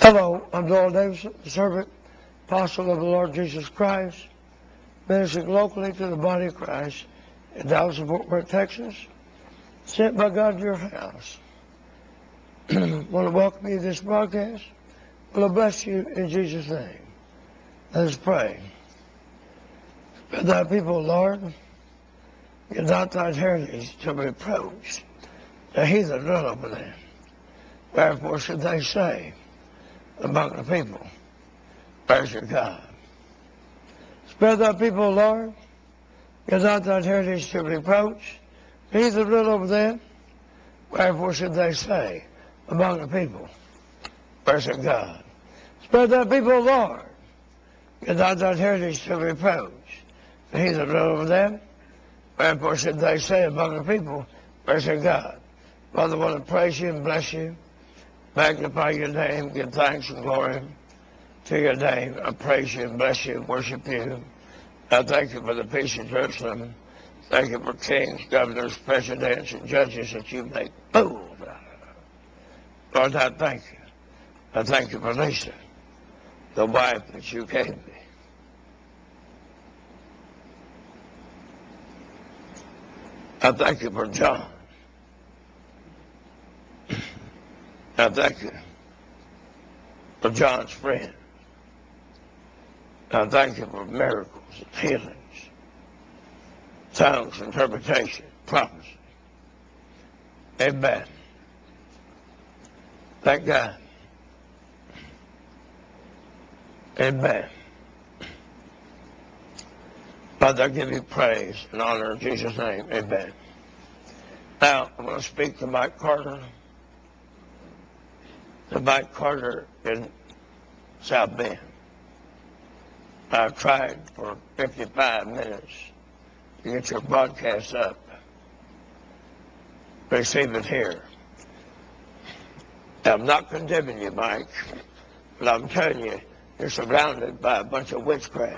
Hello, I'm Doyle Davidson, the servant, apostle of the Lord Jesus Christ, ministering locally to the body of Christ in Dallas and Fort Worth, Texas, sent by God to your house. I want to welcome you to this broadcast. Will I bless you in Jesus' name. Let us pray. Spare thy people, Lord, give not thine heritage to reproach. The heathen run over them. Wherefore should they say among the people, where's your God? Spare thy people, Lord, give not thine heritage to reproach. The heathen run over them. Wherefore should they say among the people, where's your God? Spare thy people, Lord, give not thine heritage to reproach. The heathen run over them. Wherefore should they say among the people, where's your God? Father, I want to praise you and bless you, magnify your name, give thanks and glory to your name. I praise you and bless you and worship you. I thank you for the peace of Jerusalem. Thank you for kings, governors, presidents, and judges that you make fools out of. Lord, I thank you. I thank you for Lisa, the wife that you gave me. I thank you for John. I thank you for John's friend. I thank you for miracles and healings, tongues, interpretation, prophecy. Amen. Thank God. Amen. Father, I give you praise and honor in Jesus' name. Amen. Now, I'm going to speak to Mike Carter. To Mike Carter in South Bend. I've tried for 55 minutes to get your broadcast up. Receive it here. I'm not condemning you, Mike, but I'm telling you, you're surrounded by a bunch of witchcraft.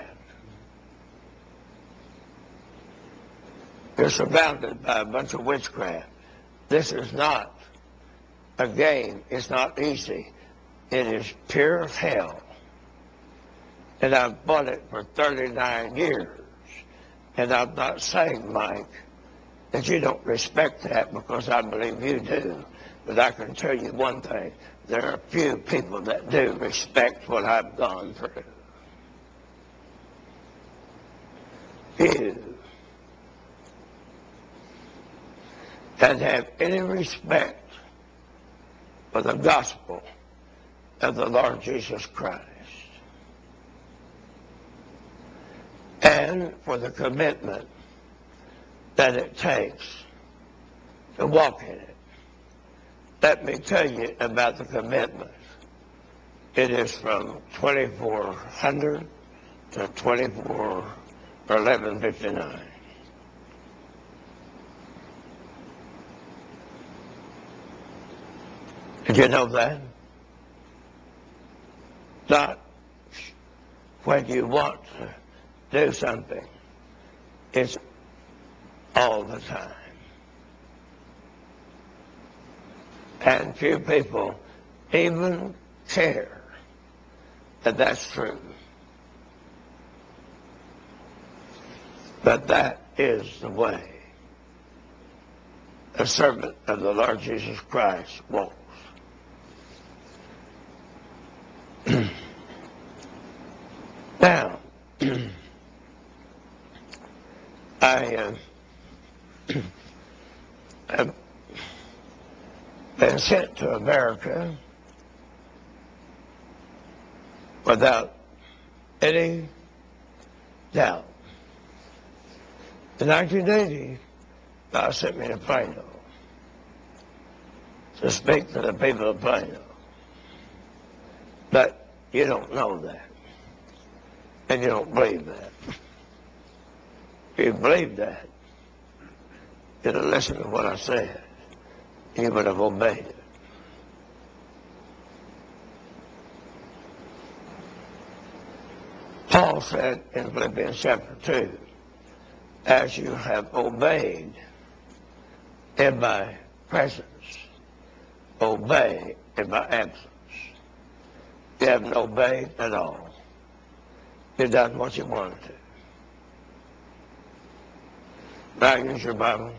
You're surrounded by a bunch of witchcraft. This is not a game. It's not easy. It is pure hell. And I've fought it for 39 years. And I'm not saying, Mike, that you don't respect that, because I believe you do. But I can tell you one thing. There are few people that do respect what I've gone through. Few. And have any respect for the gospel of the Lord Jesus Christ. And for the commitment that it takes to walk in it. Let me tell you about the commitment. It is from 2400 to 1159. Did you know that? Not when you want to do something. It's all the time. And few people even care that that's true. But that is the way a servant of the Lord Jesus Christ walks. Now, I have been sent to America without any doubt. In 1980, God sent me to Plano to speak to the people of Plano. But you don't know that. And you don't believe that. If you believed that, you'd have listened to what I said. You would have obeyed it. Paul said in Philippians chapter 2, as you have obeyed in my presence, obey in my absence. You haven't obeyed at all. You've done what you wanted to. Now use your Bible.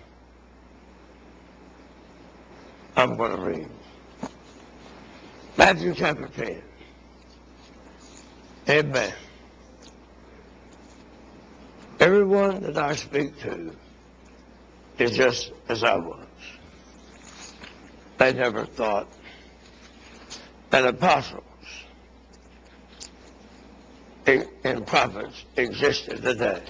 I'm going to read Matthew chapter 10. Amen. Everyone that I speak to is just as I was. They never thought that apostles and prophets existed today.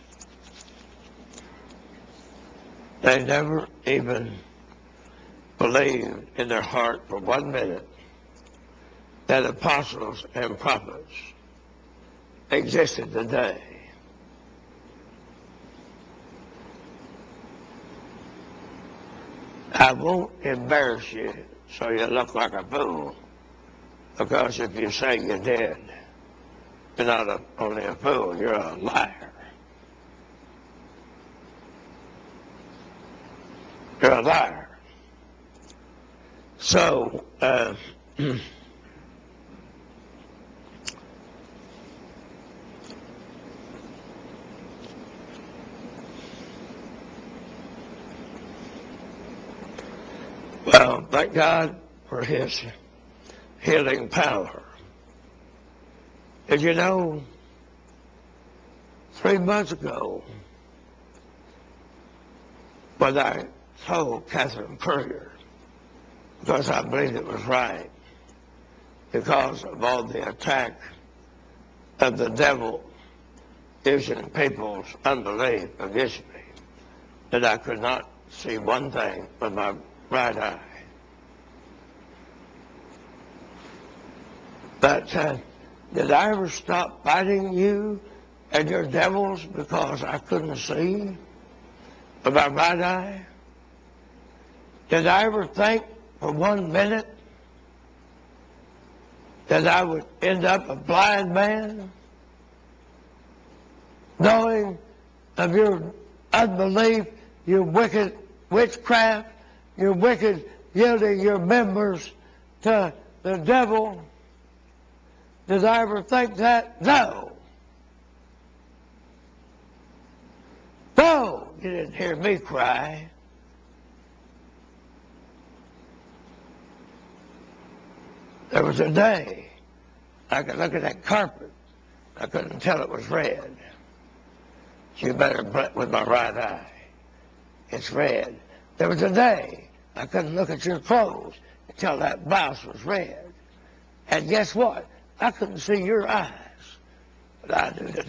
They never even believed in their heart for 1 minute that apostles and prophets existed today. I won't embarrass you so you look like a fool, because if you say you did, you're not only a fool, you're a liar. You're a liar. So, well, thank God for His healing power. Did you know, 3 months ago, when I told Catherine Courier, because I believed it was right, because of all the attack of the devil using people's unbelief against me, that I could not see one thing with my right eye. But did I ever stop fighting you and your devils because I couldn't see with my right eye? Did I ever think for 1 minute that I would end up a blind man, knowing of your unbelief, your wicked witchcraft, your wicked yielding your members to the devil? Did I ever think that? No. No, you didn't hear me cry. There was a day I could look at that carpet. I couldn't tell it was red. So you better with my right eye. It's red. There was a day I couldn't look at your clothes and tell that blouse was red. And guess what? I couldn't see your eyes. But I did.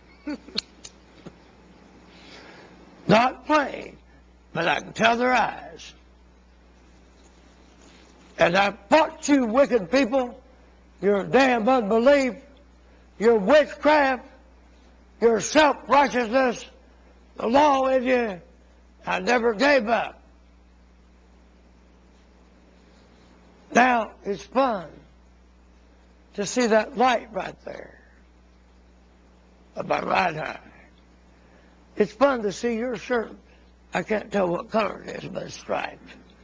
Not plain, but I can tell their eyes. And I fought you wicked people, your damn unbelief, your witchcraft, your self-righteousness, the law in you. I never gave up. Now it's fun to see that light right there of my right eye. It's fun to see your shirt. I can't tell what color it is, but it's striped.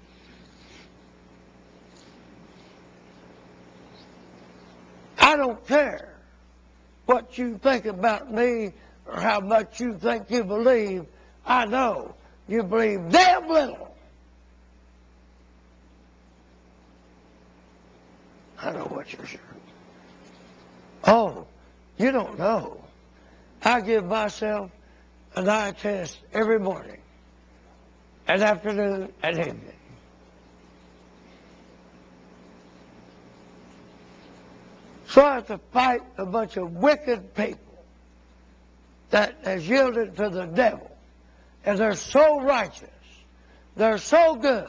I don't care what you think about me or how much you think you believe. I know you believe damn little. I know what your shirt. Oh, you don't know. I give myself an eye test every morning and afternoon and evening. So I have to fight a bunch of wicked people that has yielded to the devil. And they're so righteous. They're so good.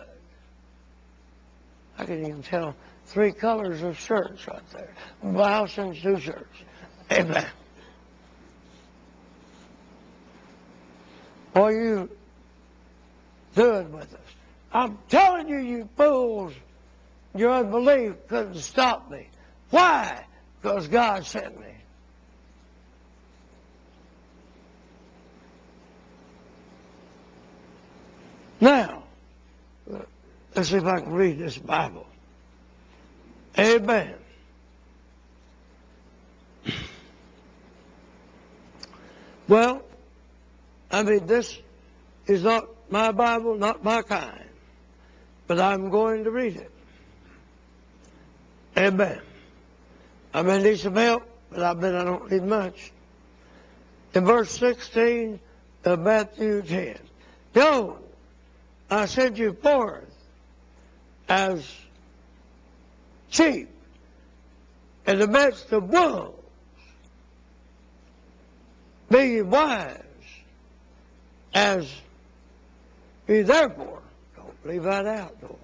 I can even tell 3 colors of shirts right there. Blouse and 2 shirts. Amen. What are you doing with us? I'm telling you, you fools, your unbelief couldn't stop me. Why? Because God sent me. Now, let's see if I can read this Bible. Amen. Well, I mean, this is not my Bible, not my kind, but I'm going to read it. Amen. I may need some help, but I bet I don't need much. In verse 16 of Matthew 10, Go, I send you forth as sheep in the midst of wolves. Be ye wise, be therefore, don't leave that out, though.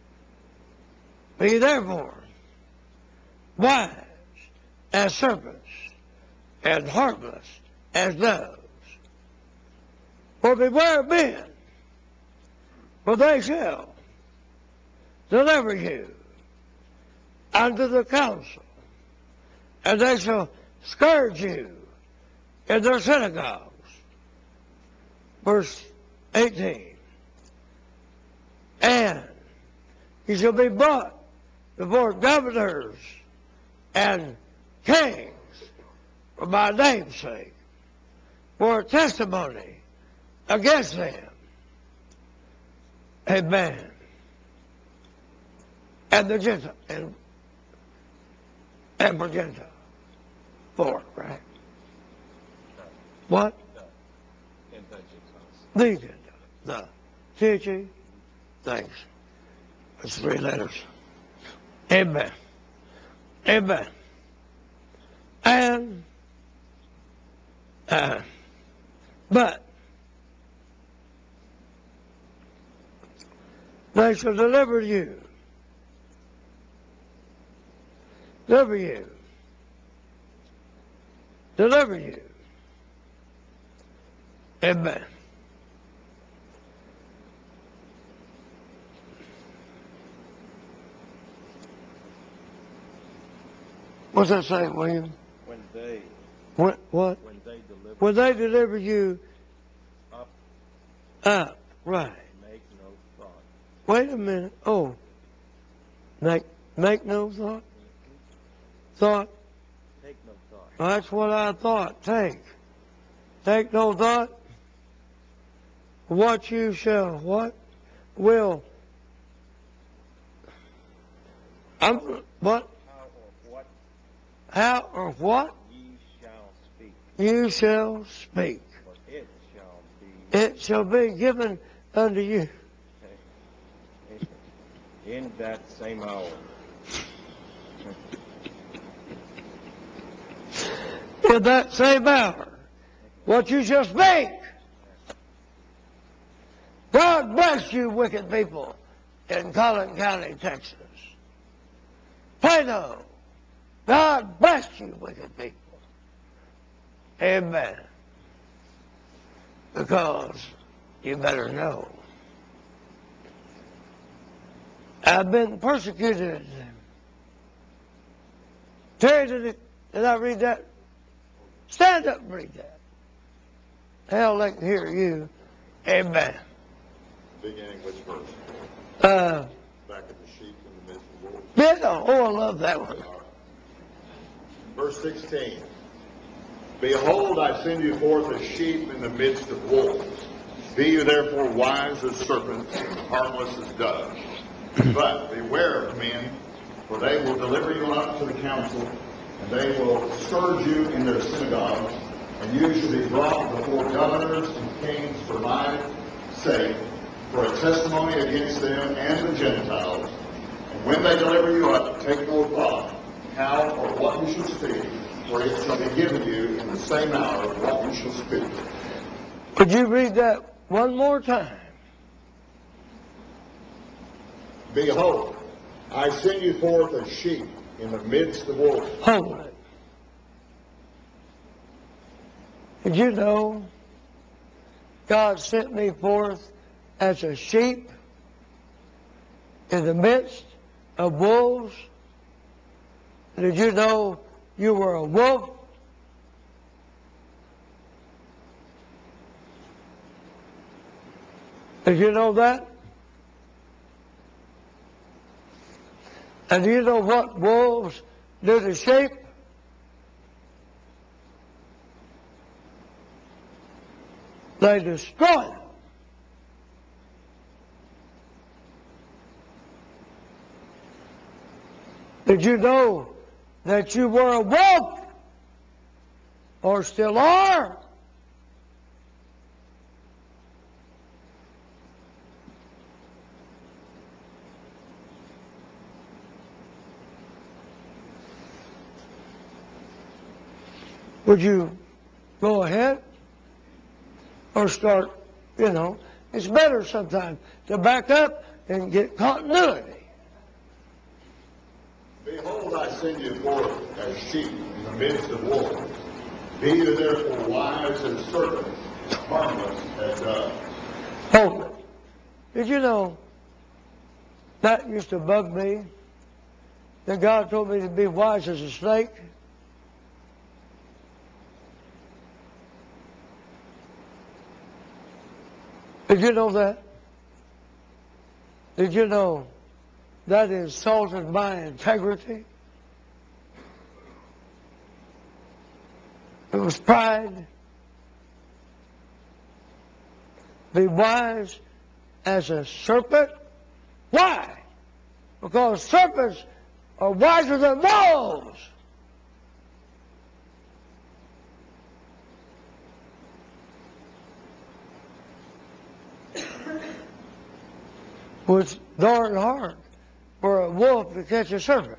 Be therefore wise as serpents and harmless as doves. For beware of men, for they shall deliver you unto the council, and they shall scourge you in their synagogues. Verse 18. And you shall be brought before governors and kings for my name's sake, for a testimony against them. Amen. And the Gentile, and for Gentile. For, right? What? The Gentile. The T-H-E. Thanks. That's 3 letters. Amen. Amen. And, but, they shall deliver you. Deliver you. Deliver you. Amen. What's that say, William? What? When they deliver you up, right. Make no thought. Wait a minute. Oh, make no thought? Thought? Take no thought. Well, that's what I thought. Take no thought. What you shall, what? Will. What? How or what? Ye shall speak. You shall speak. For it shall be. It shall be given unto you. In that same hour. In that same hour. What you shall speak. God bless you, wicked people in Collin County, Texas. Plato. God bless you, wicked people. Amen. Because you better know. I've been persecuted. Terry, did I read that? Stand up and read that. Hell, they can hear you. Amen. Beginning which verse? Back at the sheep in the midst of wolves. Yeah, oh, I love that one. Verse 16. Behold, I send you forth as sheep in the midst of wolves. Be you therefore wise as serpents and harmless as doves. But beware of men, for they will deliver you up to the council, and they will scourge you in their synagogues, and you shall be brought before governors and kings for my sake, for a testimony against them and the Gentiles. And when they deliver you up, take no thought how or what you shall speak, for it shall be given you in the same hour what you shall speak. Could you read that one more time? Behold, I send you forth as sheep in the midst of wolves. Hold it. Did you know God sent me forth as a sheep in the midst of wolves? Did you know you were a wolf? Did you know that? And do you know what wolves do to sheep? they destroy them. Did you know that you were a wolf, or still are? Would you go ahead or start, it's better sometimes to back up and get continuity. Behold, I send you forth as sheep in the midst of wolves. Be you therefore wise as serpents, harmless as doves. Hold it. Did you know that used to bug me? That God told me to be wise as a snake? Did you know that? Did you know that insulted my integrity? It was pride. Be wise as a serpent. Why? Because serpents are wiser than wolves. It's darn hard for a wolf to catch a serpent.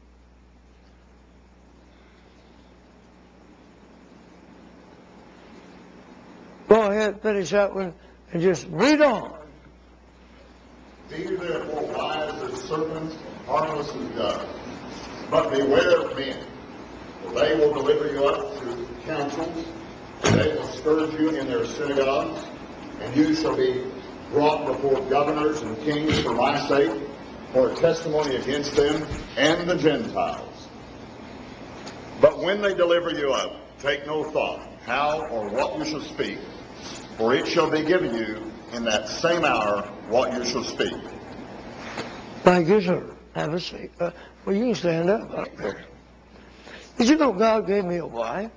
Go ahead, finish that one, and just read on. Be you therefore wise as serpents, harmless as doves. But beware of men, for they will deliver you up to councils, and they will scourge you in their synagogues, and you shall be brought before governors and kings for my sake, for a testimony against them and the Gentiles. But when they deliver you up, take no thought how or what you shall speak, for it shall be given you in that same hour what you shall speak. Thank you, sir. Have a seat. Well, you can stand up there. Did you know God gave me a wife?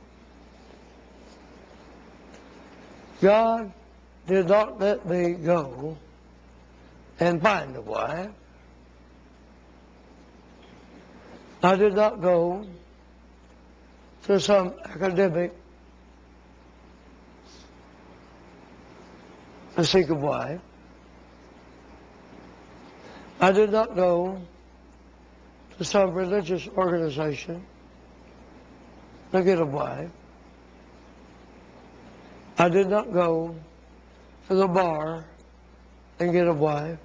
God did not let me go and find a wife. I did not go to some academic to seek a wife. I did not go to some religious organization to get a wife. I did not go to the bar and get a wife.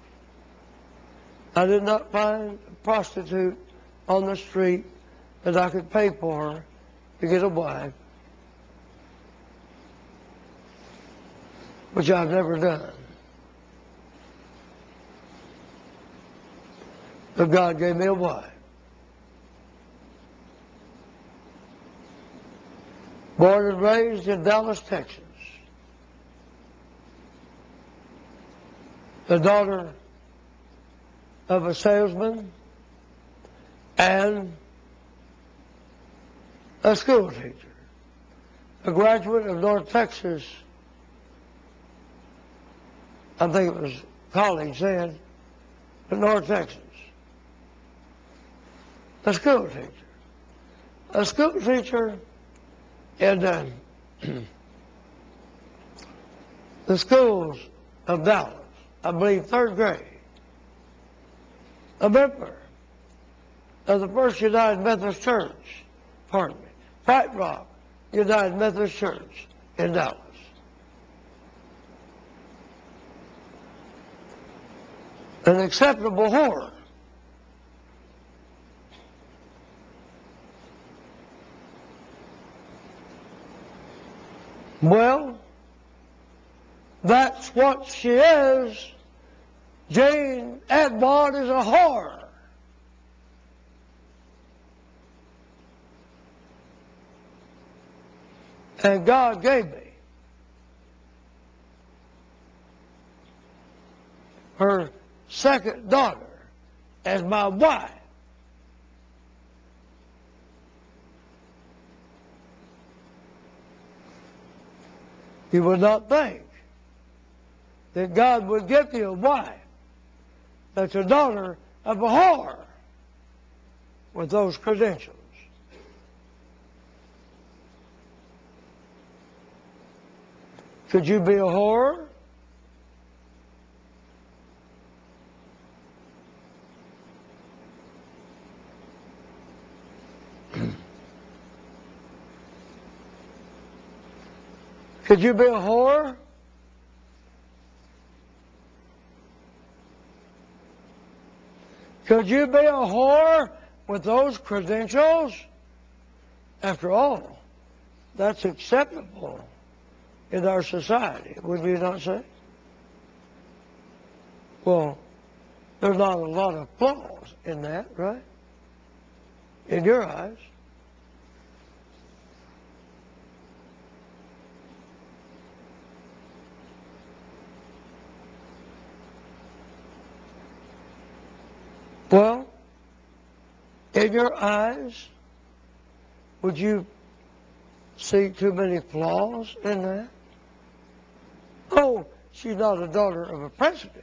I did not find a prostitute on the street that I could pay for to get a wife, which I've never done. But God gave me a wife. Born and raised in Dallas, Texas. The daughter of a salesman and a school teacher. A graduate of North Texas, I think it was college then, but North Texas. A school teacher. A school teacher in the schools of Dallas, I believe 3rd grade. A member of the First United Methodist Church, White Rock United Methodist Church in Dallas. An acceptable whore. Well, that's what she is. Jane Edmond is a whore. And God gave me her second daughter as my wife. You would not think that God would give you a wife that's a daughter of a whore with those credentials. Could you be a whore? Could you be a whore? Could you be a whore with those credentials? After all, that's acceptable in our society, would you not say? Well, there's not a lot of flaws in that, right? In your eyes. Well, in your eyes, would you see too many flaws in that? Oh, she's not a daughter of a president.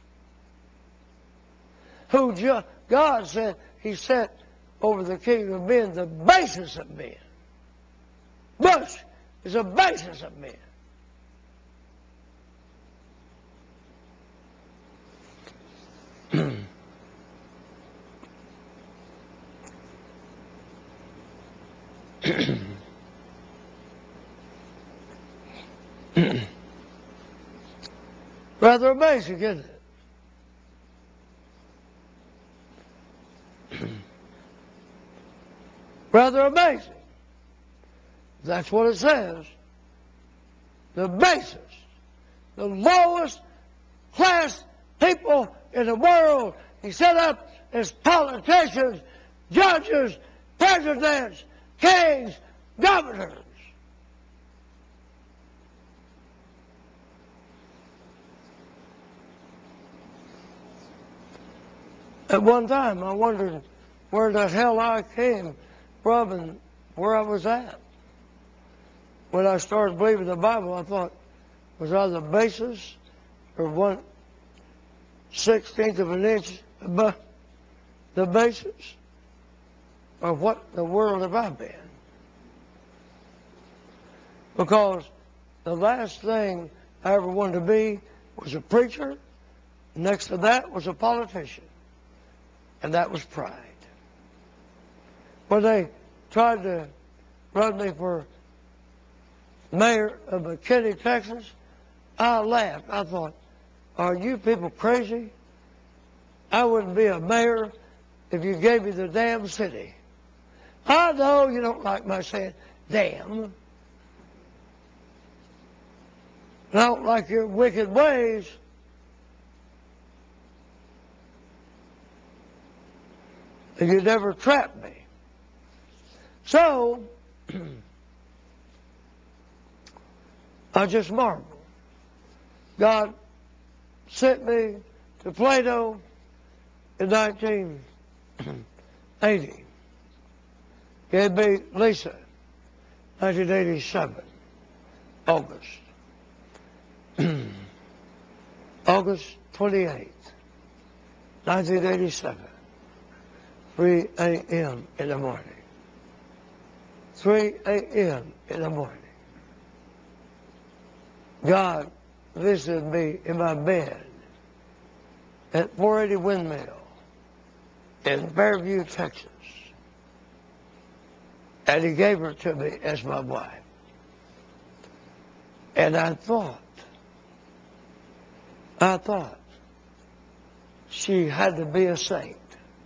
Who God said He set over the kingdom of men the basis of men. Bush is the basis of men. Rather amazing, isn't it? Rather amazing. That's what it says. The basis, the lowest class people in the world, He set up as politicians, judges, presidents, kings, governors. At one time, I wondered where the hell I came from and where I was at. When I started believing the Bible, I thought, was I the basis or 1/16 of an inch above the basis? Or what in the world have I been? Because the last thing I ever wanted to be was a preacher. Next to that was a politician. And that was pride. When they tried to run me for mayor of McKinney, Texas, I laughed. I thought, are you people crazy? I wouldn't be a mayor if you gave me the damn city. I know you don't like my saying damn. I don't like your wicked ways. And you never trapped me. So, I just marveled. God sent me to Plato in 1980. Gave me Lisa, 1987, August. August 28th, 1987, 3 a.m. in the morning. 3 a.m. in the morning. God visited me in my bed at 480 Windmill in Fairview, Texas. And He gave her to me as my wife. And I thought she had to be a saint.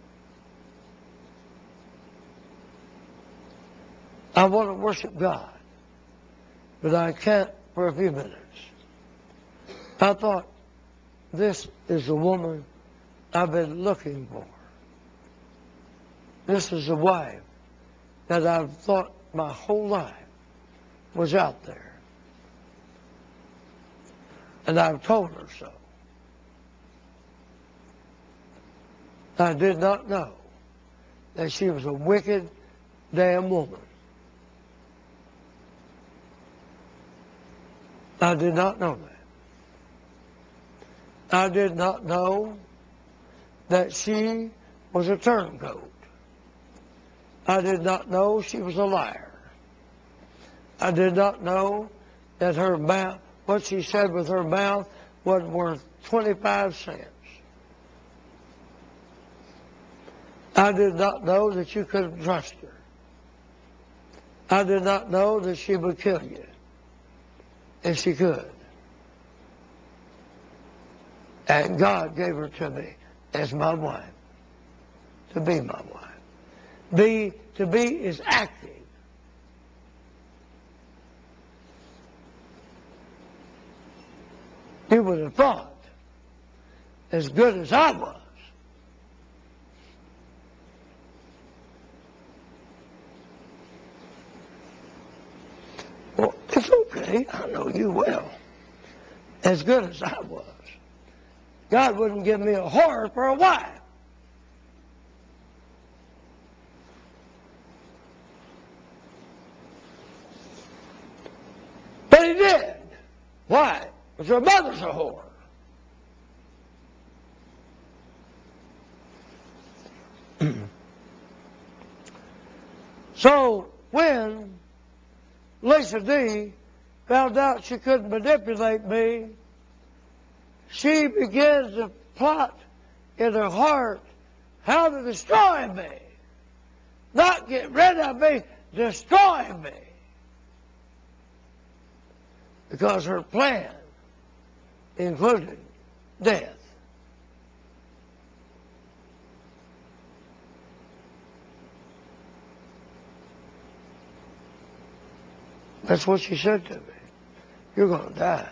I want to worship God, but I can't for a few minutes. I thought, this is the woman I've been looking for. This is the wife that I've thought my whole life was out there. And I've told her so. I did not know that she was a wicked damn woman. I did not know that. I did not know that she was a turncoat. I did not know she was a liar. I did not know that her mouth, what she said with her mouth, wasn't worth 25 cents. I did not know that you couldn't trust her. I did not know that she would kill you. And she could. And God gave her to me as my wife, to be my wife. To be is active. You would have thought, as good as I was, well, it's okay, I know you well. As good as I was, God wouldn't give me a whore for a wife. But he did. Why? Because her mother's a whore. So when Lisa D found out she couldn't manipulate me, she began to plot in her heart how to destroy me. Not get rid of me, destroy me. Because her plan included death. That's what she said to me. You're going to die.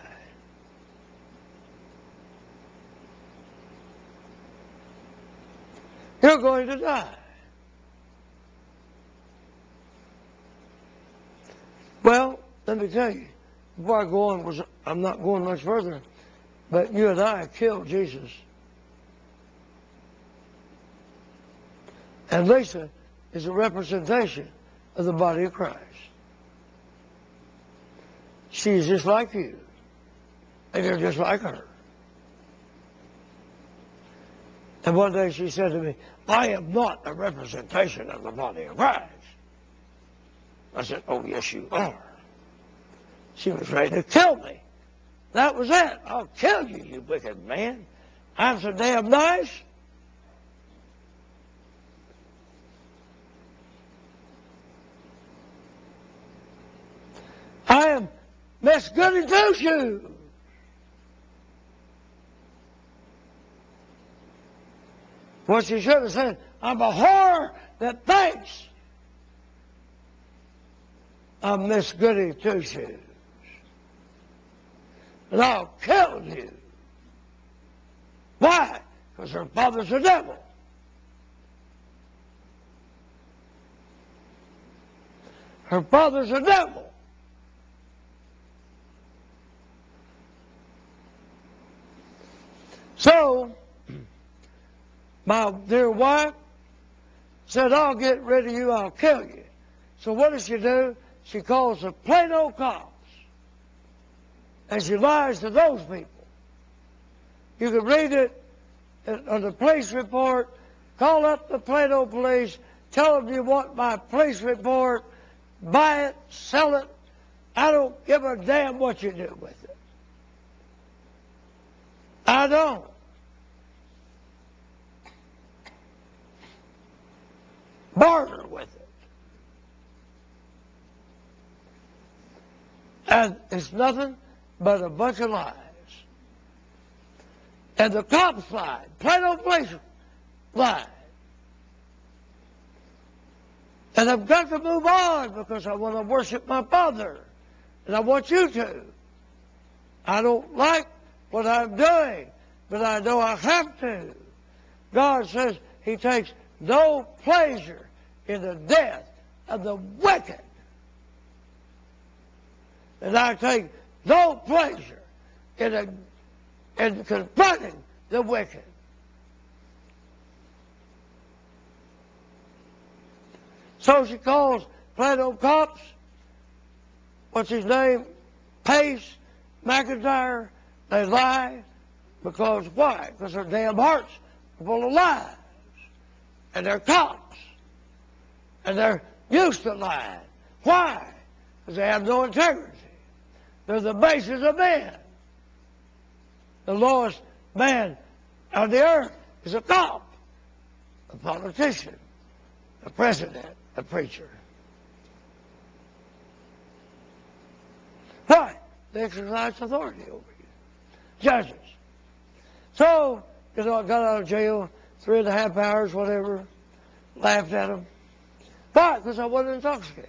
You're going to die. Well, let me tell you, before I go on, I'm not going much further, but you and I killed Jesus. And Lisa is a representation of the body of Christ. She's just like you, and you're just like her. And one day she said to me, I am not a representation of the body of Christ. I said, oh, yes, you are. She was ready to kill me. That was it. I'll kill you, you wicked man. I'm so damn nice. I am Miss Goody Two-Shoes. What she should have said, I'm a whore that thinks I'm Miss Goody Two-Shoes. And I'll kill you. Why? Because her father's a devil. Her father's a devil. So, my dear wife said, I'll get rid of you, I'll kill you. So what does she do? She calls the Plano cops. And she lies to those people. You can read it on the police report. Call up the Plano police. Tell them you want my police report. Buy it, sell it. I don't give a damn what you do with it. I don't. Barter with it. And it's nothing but a bunch of lies. And the cops lied. Plano police lied. And I've got to move on because I want to worship my Father. And I want you to. I don't like what I'm doing, but I know I have to. God says He takes no pleasure in the death of the wicked. And I take no pleasure in confronting the wicked. So she calls Plano cops. What's his name? Pace. McIntyre, they lie because why? Because their damn hearts are full of lies. And they're cops. And they're used to lying. Why? Because they have no integrity. They're the basis of man. The lowest man on the earth is a cop, a politician, a president, a preacher. Why? They exercise authority over you. Judges. So, I got out of jail 3.5 hours, whatever, laughed at them. Why? Because I wasn't intoxicated.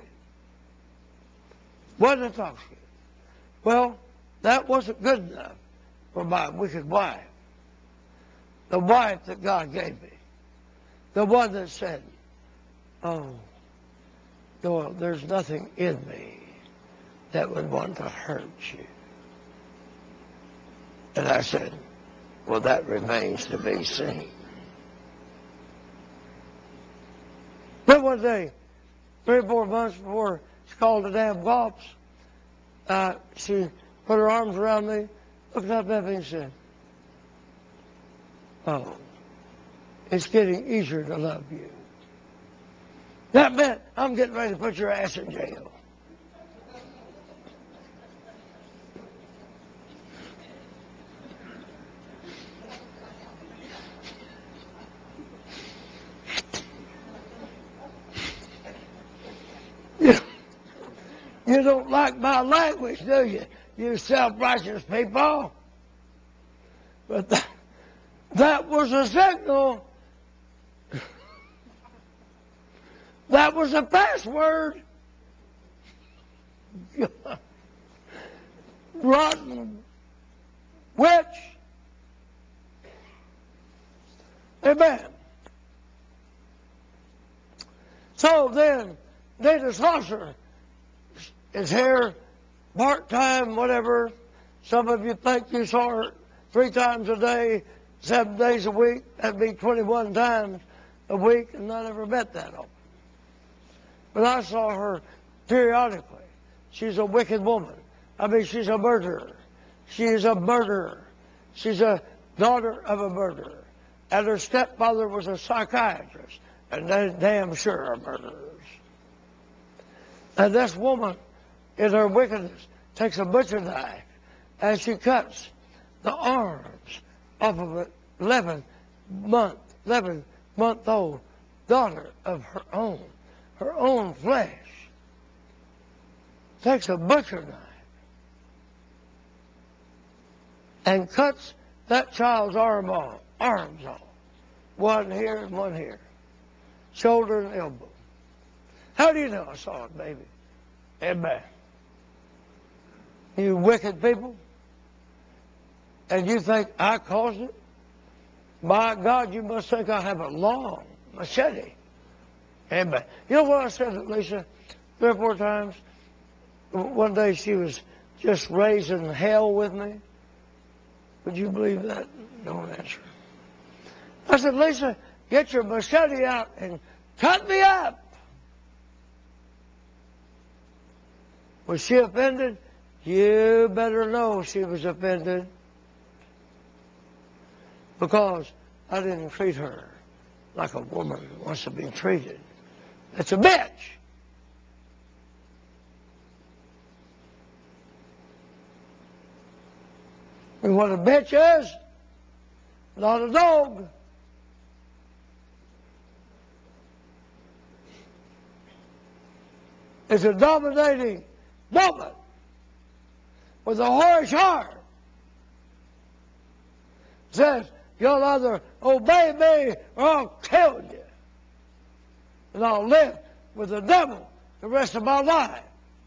Wasn't intoxicated. Well, that wasn't good enough for my wicked wife. The wife that God gave me. The one that said, oh, Doyle, there's nothing in me that would want to hurt you. And I said, well, that remains to be seen. Then one day, 3 or 4 months before she called the damn cops, she put her arms around me, looked up at me and said, oh, it's getting easier to love you. That meant I'm getting ready to put your ass in jail. You don't like my language, do you? You self-righteous people. But that was a signal. That was a password. Rotten witch. Amen. So then, Nita Slosser is here, part-time, whatever. Some of you think you saw her 3 times a day, 7 days a week. That'd be 21 times a week, and I never met that often. But I saw her periodically. She's a wicked woman. I mean, she's a murderer. She is a murderer. She's a daughter of a murderer. And her stepfather was a psychiatrist, and they damn sure are murderers. And this woman, in her wickedness, takes a butcher knife and she cuts the arms of an 11-month-old daughter of her own flesh. Takes a butcher knife and cuts that child's arms off. One here and one here. Shoulder and elbow. How do you know I saw it, baby? Amen. You wicked people. And you think I caused it? My God, you must think I have a long machete. Amen. You know what I said to Lisa 3 or 4 times? One day she was just raising hell with me. Would you believe that? Don't answer. I said, Lisa, get your machete out and cut me up. Was she offended? You better know she was offended. Because I didn't treat her like a woman wants to be treated. That's a bitch. And what a bitch is, not a dog. It's a dominating woman with a whorish heart. Says, you'll either obey me or I'll kill you. And I'll live with the devil the rest of my life.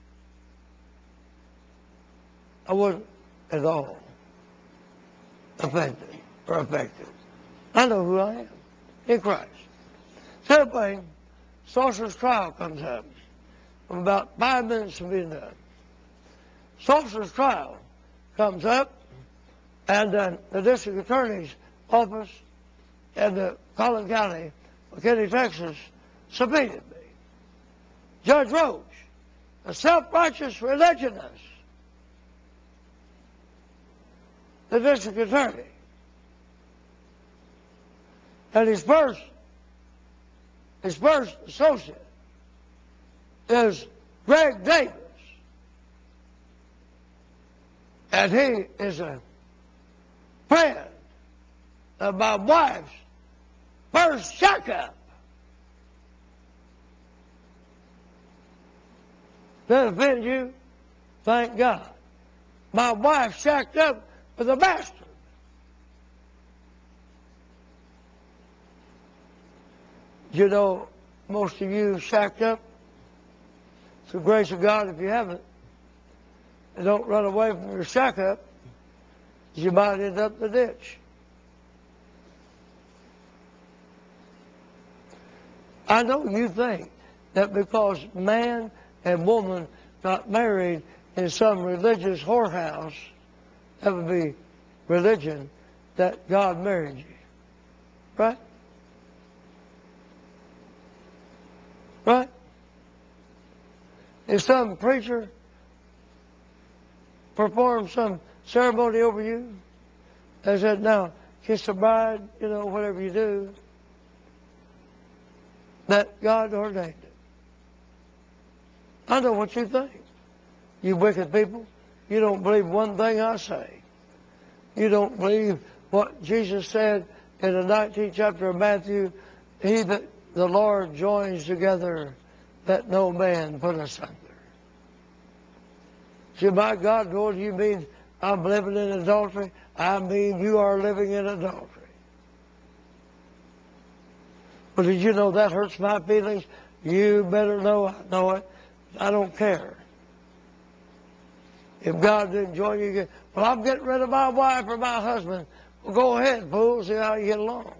I wasn't at all offended or affected. I know who I am in Christ. So anyway, Slosser's trial comes up. I'm about 5 minutes from being done. Slosser's trial comes up, and the district attorney's office in Collin County, McKinney, Texas, subpoenaed me. Judge Roach, a self-righteous religionist, the district attorney. And his first associate is Greg Davis. And he is a friend of my wife's first checkup. That offend you? Thank God. My wife shacked up with a bastard. You know, most of you shacked up. It's the grace of God if you haven't. And don't run away from your shack up. You might end up in the ditch. I know you think that because man and woman got married in some religious whorehouse, that would be religion, that God married you. Right? Right? If some preacher performed some ceremony over you, and said, now, kiss the bride, you know, whatever you do, that God ordained it. I know what you think. You wicked people. You don't believe one thing I say. You don't believe what Jesus said in the 19th chapter of Matthew, he that the Lord joins together, let no man put asunder. See, my God, what do you mean I'm living in adultery? I mean you are living in adultery. Well, did you know that hurts my feelings? You better know I know it. I don't care. If God didn't join you, well, I'm getting rid of my wife or my husband. Well, go ahead, fool. See how you get along.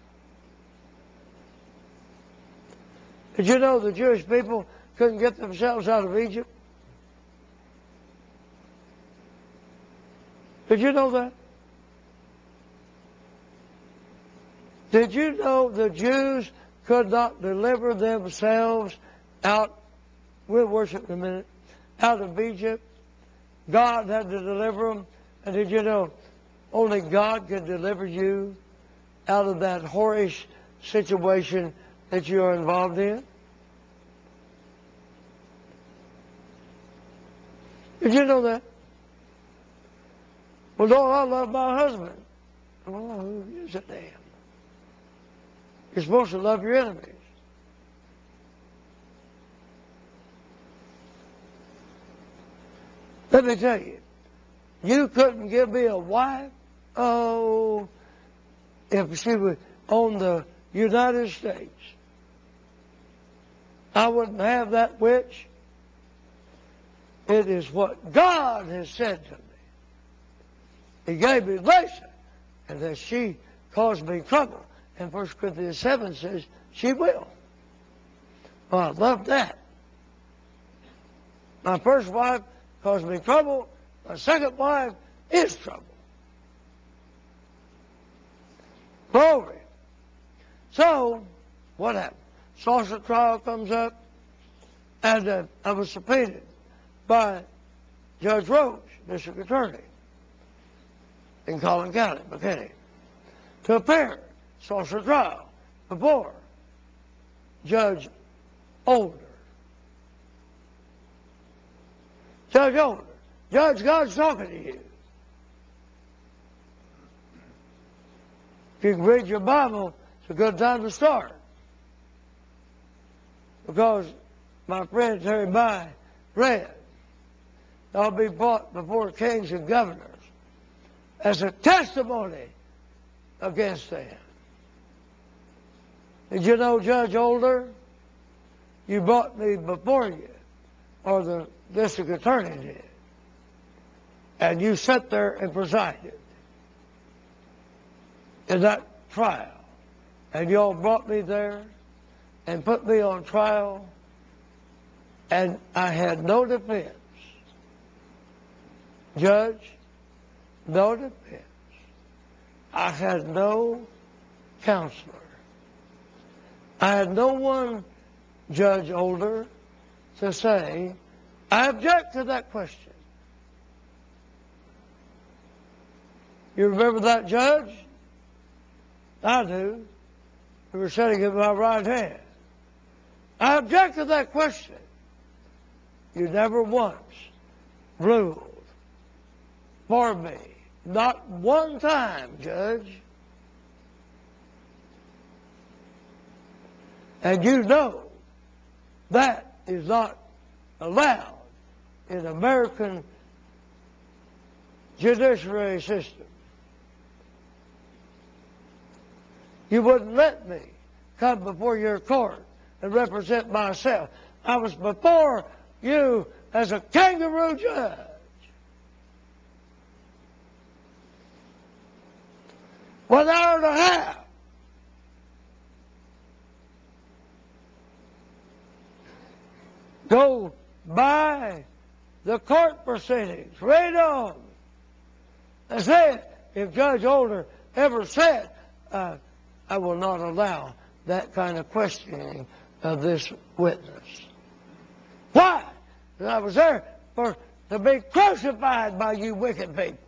Did you know the Jewish people couldn't get themselves out of Egypt? Did you know that? Did you know the Jews could not deliver themselves out, we'll worship in a minute, out of Egypt? God had to deliver them. And did you know only God can deliver you out of that whorish situation that you are involved in? Did you know that? Well, no, I love my husband. Well, who gives a damn? You're supposed to love your enemies. Let me tell you, you couldn't give me a wife, oh, if she was on the United States. I wouldn't have that witch. It is what God has said to me. He gave me Lisa, and that she caused me trouble. And 1 Corinthians 7 says she will. Well, I love that. My first wife caused me trouble. My second wife is trouble. Glory. So, what happened? Saucer trial comes up, and I was subpoenaed by Judge Roach, district attorney in Collin County, McKinney, to appear, saucer trial, before Judge Older. Judge Older, Judge, God's talking to you. If you can read your Bible, it's a good time to start. Because my friend Terry By read, I'll be brought before kings and governors as a testimony against them. Did you know, Judge Older, you brought me before you, or the district attorney did, and you sat there and presided in that trial, and you all brought me there and put me on trial, and I had no defense. Judge, no defense. I had no counselor. I had no one, Judge Older, to say, I object to that question. You remember that judge? I do. You were sitting at my right hand. I object to that question. You never once ruled for me. Not one time, Judge. And you know that is not allowed in American judiciary system. You wouldn't let me come before your court and represent myself. I was before you as a kangaroo judge. One hour and a half. Go by the court proceedings. Read on. And say, if Judge Holder ever said, I will not allow that kind of questioning of this witness. Why? Because I was there to be crucified by you wicked people.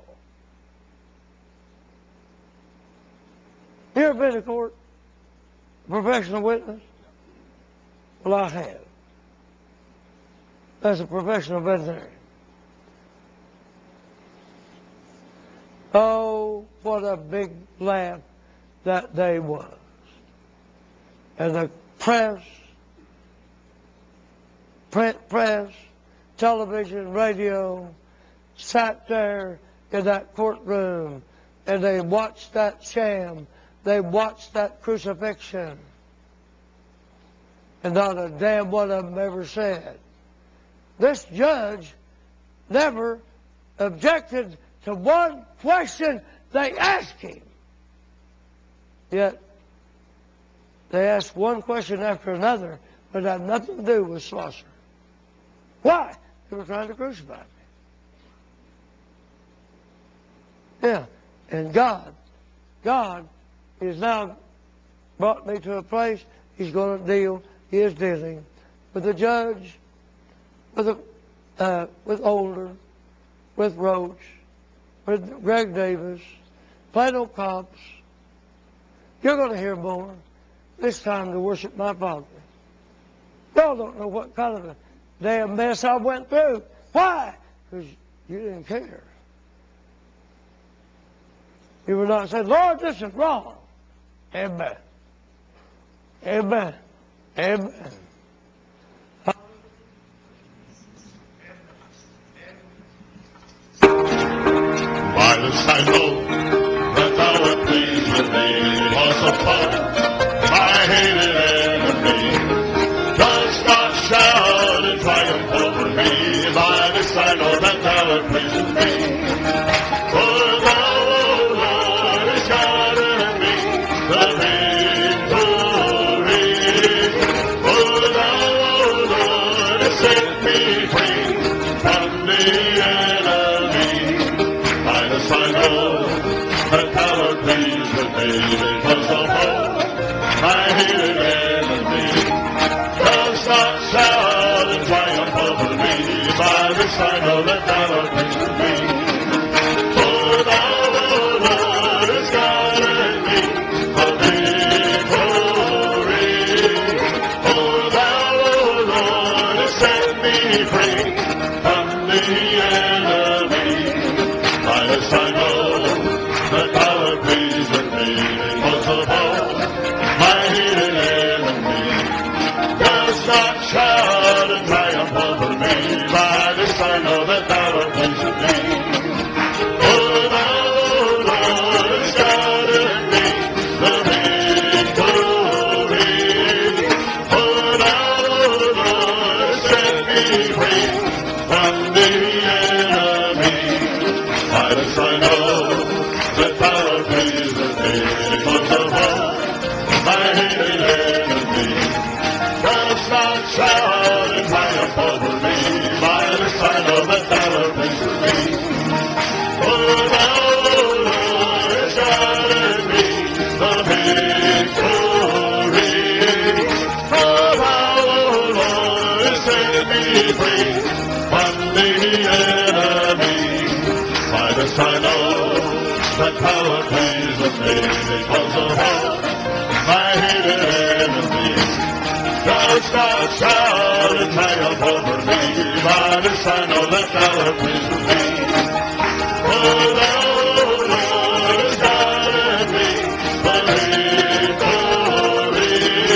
You ever been to court? Professional witness? Well, I have. As a professional veterinarian. Oh, what a big laugh that day was. And the press, print press, television, radio, sat there in that courtroom and they watched that sham. They watched that crucifixion. And not a damn one of them ever said. This judge never objected to one question they asked him. Yet, they asked one question after another, but had nothing to do with Slosser. Why? They were trying to crucify me. Yeah, and God has now brought me to a place He's going to deal, He is dealing with the judge, with Holder, with Roach, with Greg Davis, Plato Cops. You're going to hear more. It's time to worship my Father. Y'all don't know what kind of a damn mess I went through. Why? Because you didn't care. You would not say, Lord, this is wrong. Amen. Amen. Amen. By this I know that thou art pleased with me, because of my hated enemy does not shout in triumph over me. By this I know that thou art pleased with me. For thou, O Lord, hast gotten me the victory. For thou, O Lord, hast set me free from the enemy. By this I know that thou art pleased with me, because of my hated enemy does not shout in triumph over me. By this I know that thou art pleased with me. For thou, O Lord, hast gotten me the victory. For thou, O Lord, hast set me free from the enemy. By this I know that thou art pleased with me, because of my hated enemy does not shout and triumph over me. By this I know that thou art pleased with me. For thou, O Lord, hast gotten me the victory. For thou, O Lord, hast set me free from the enemy. By this I know that thou art pleased with me, because of my hated enemy does not shout and triumph over me. By this I know that thou art pleased with me. For thou, O Lord, hast gotten me the victory. For thou, O Lord, hast set me free from the enemy. By this I know that shout and triumph over me. By this I know that thou art pleased with me. For thou, Lord, hast guided me for victory.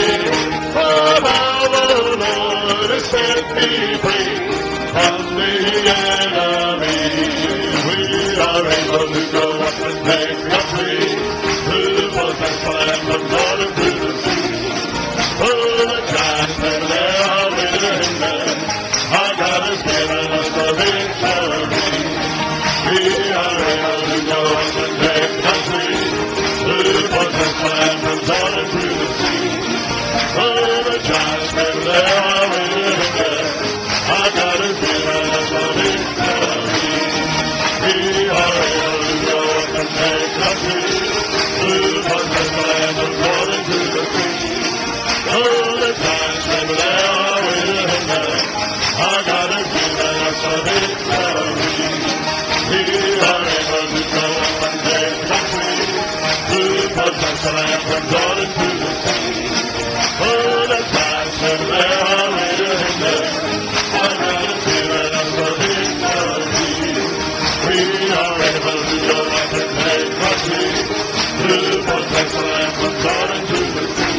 For thou, Lord, hast set me free from the enemy. We are able to go up and take victory, to possess the land from Jordan to the sea. Oh, the giants never there are written there. Our God has given us the victory. We are able to go up and take victory, to possess the land from Jordan to the sea. Oh, the giants never there are written there. Our God has given us the victory. We are able to go up and take victory, to possess the land from Jordan to the sea. Oh, the giants never there are written there. Our God has given us the victory. We are able to go up and take victory, to possess the land from Jordan to the sea. Oh, the giants never there are written there. Our God has given us the victory. We are able to go up and take victory, to possess the land from Jordan to the sea.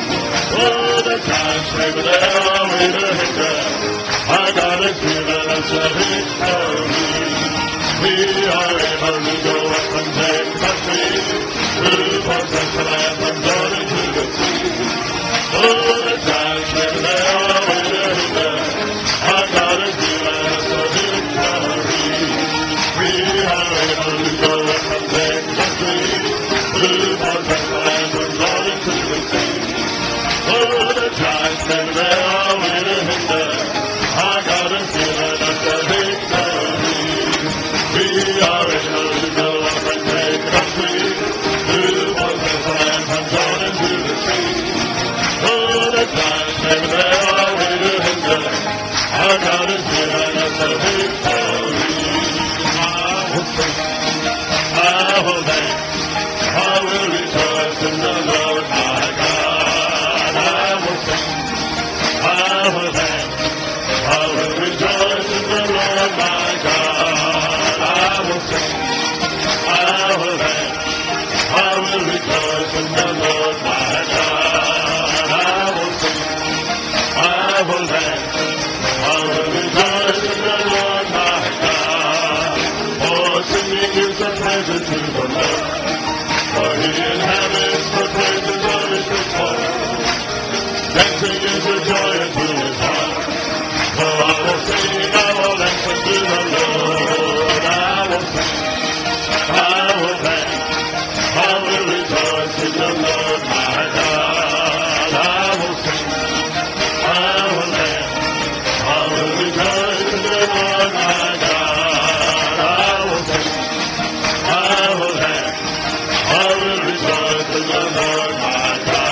Oh, the giants never there are written there. Our God has given us the victory. We are able to go up and take victory, to possess the land from Jordan to the sea. Oh, the giants never there are written there. Our God has given us the victory. We are able to go up and take victory, to possess the land from Jordan to the sea. Oh, the giants never there are written there. Our God has given us the victory. We are able to go up and take victory, to possess the land from Jordan to the sea. Oh, the giants never there are written there. Our God has given us the victory. I will sing, I will dance, I will rejoice in the Lord my God. I will sing, I will dance, I will rejoice in the Lord my God. I will sing, I will dance, I will rejoice in the Lord my God. I will sing, I will dance, I will rejoice in the Lord my God. For singing is a pleasure to the Lord, for he inhabits the praises of his people. Dancing is a joy unto his heart. So I will sing, I will dance unto the Lord. I will sing, I will dance, I will rejoice in the Lord my God. I will sing, I will dance, I will rejoice in the Lord my God. I will sing, I will dance, I will rejoice in the Lord my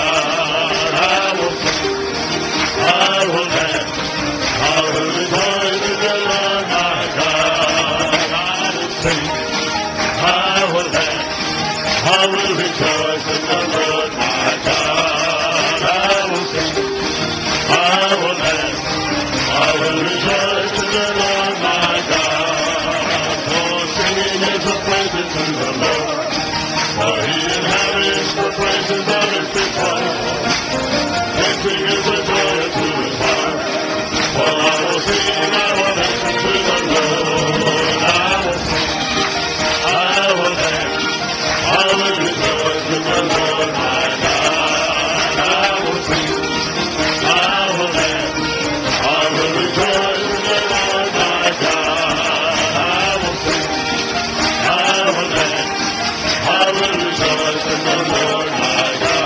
God. I will sing, I will dance, I will rejoice in the Lord my God. I will sing, I will dance, I will rejoice in the Lord my God. I will sing, I will dance, I will rejoice in the Lord my God. For singing is a pleasure to the Lord, for he inhabits the praises of his people. Dancing is a joy to his heart. For I will sing, I will dance unto the Lord. I will sing, I will dance, I will rejoice in the Lord my God. I will sing, I will dance, I will rejoice in the Lord my God. I will sing, I will dance, I will rejoice in the Lord my God.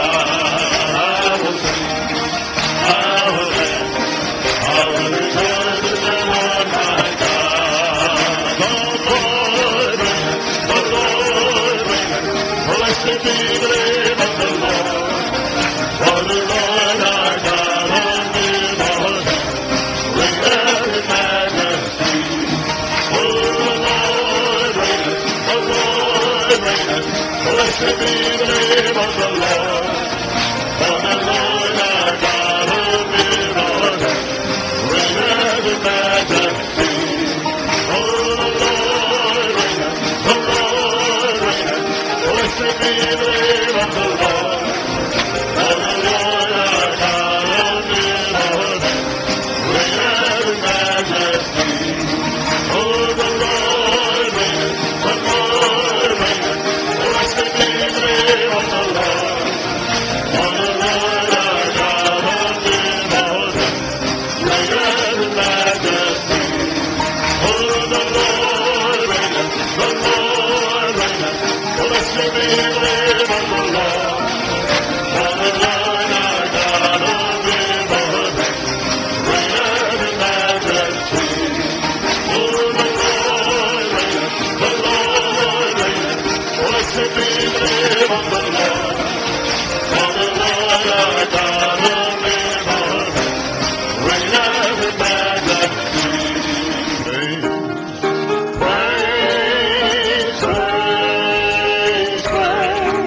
live on the Lord. For the Lord our God omnipotent, reigneth in majesty. Oh, the Lord reigneth, the Lord reigneth. Blessed be the name of the Lord. For the Lord our God omnipotent, reigneth in majesty. Praise, praise, praise, praise.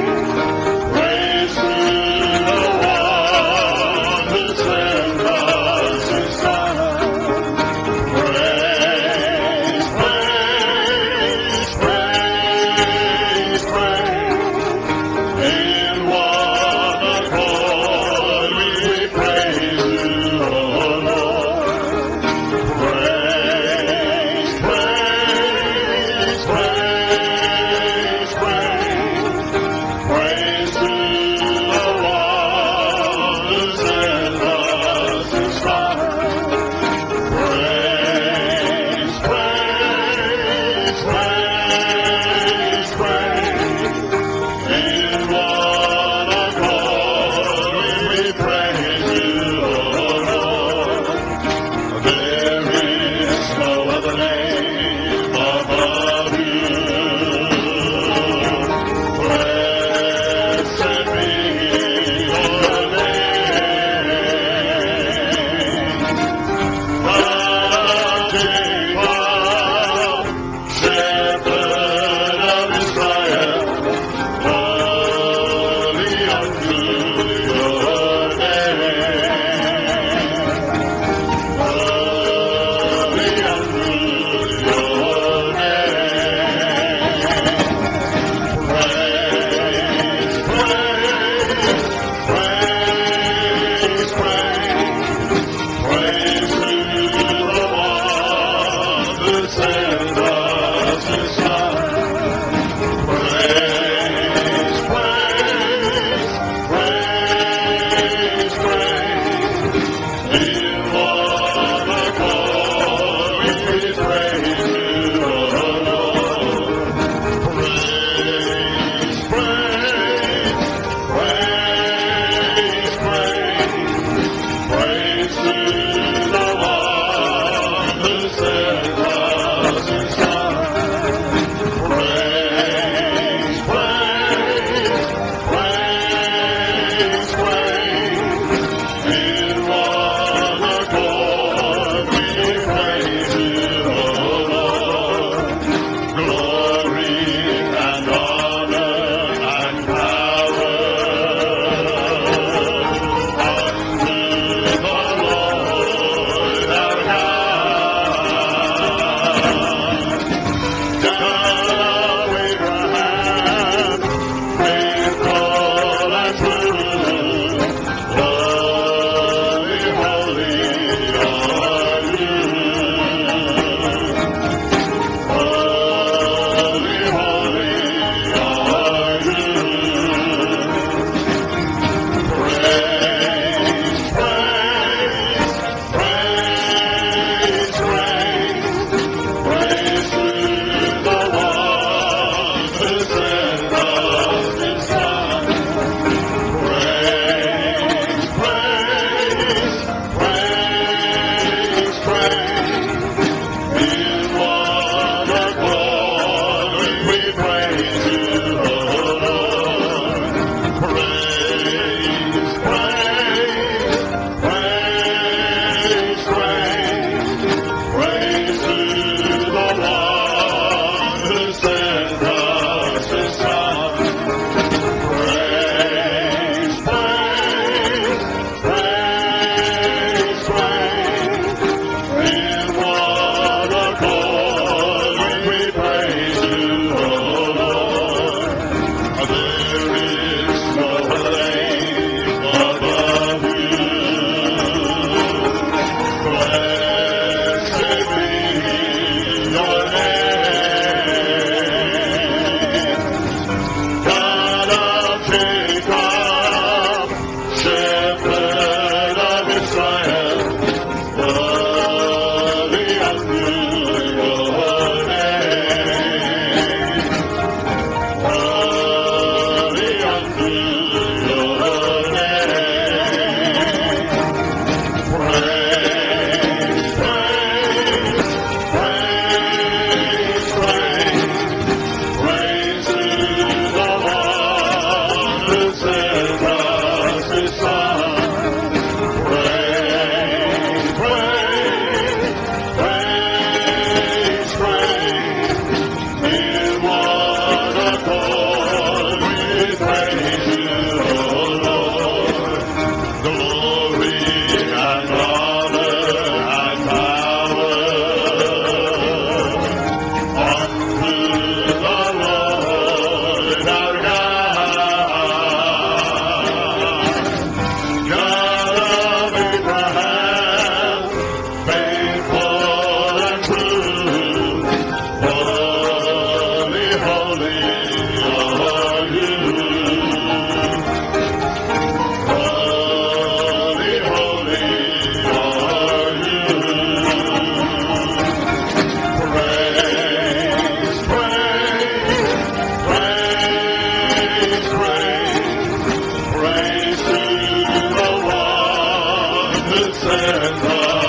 prophets and the